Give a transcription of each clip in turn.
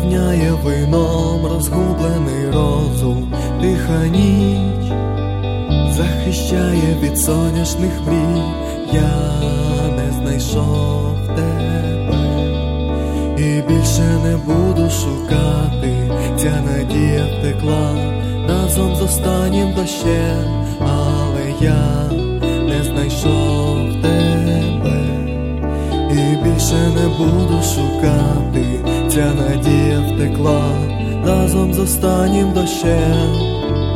наповняє вином розгублений розум, тиха ніч захищає від сонячних мрій. Я не знайшов тебе і більше не буду шукати. Ця надія втекла разом з останнім дощем, але я не знайшов тебе і більше не буду шукати. Ця надія втекла разом з останнім дощем.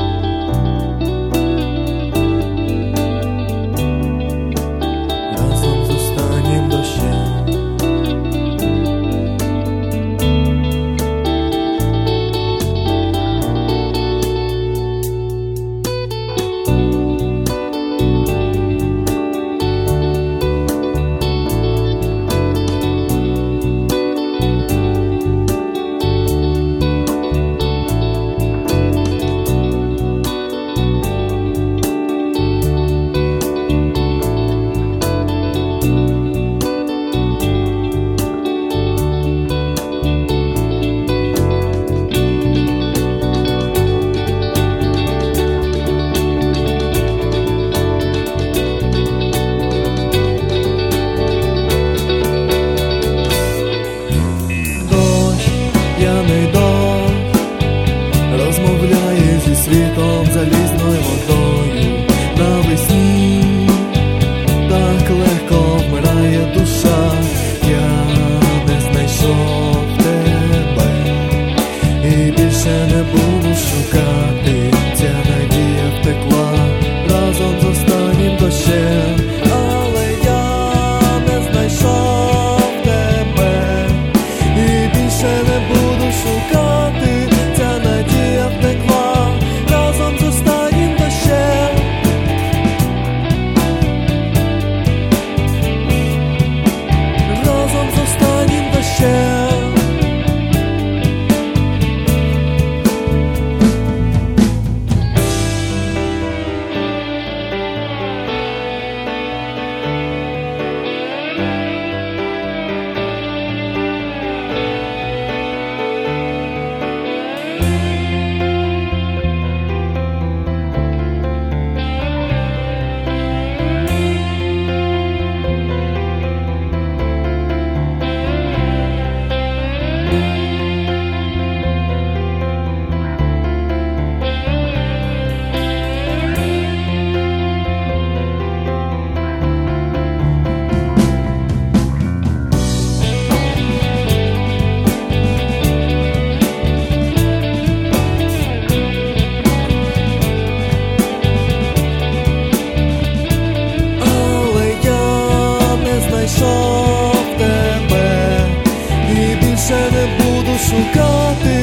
П'яний дощ розмовляє зі світом залізною водою. Навесні так легко вмирає душа. Я не знайшов тебе і більше не буду шукати. Ця надія втекла разом з останнім дощем, але я не знайшов тебе і більше не буду шукати. Ця надія втекла разом з останнім дощем. Разом з останнім дощем. Знайшов тебе і більше не буду шукати.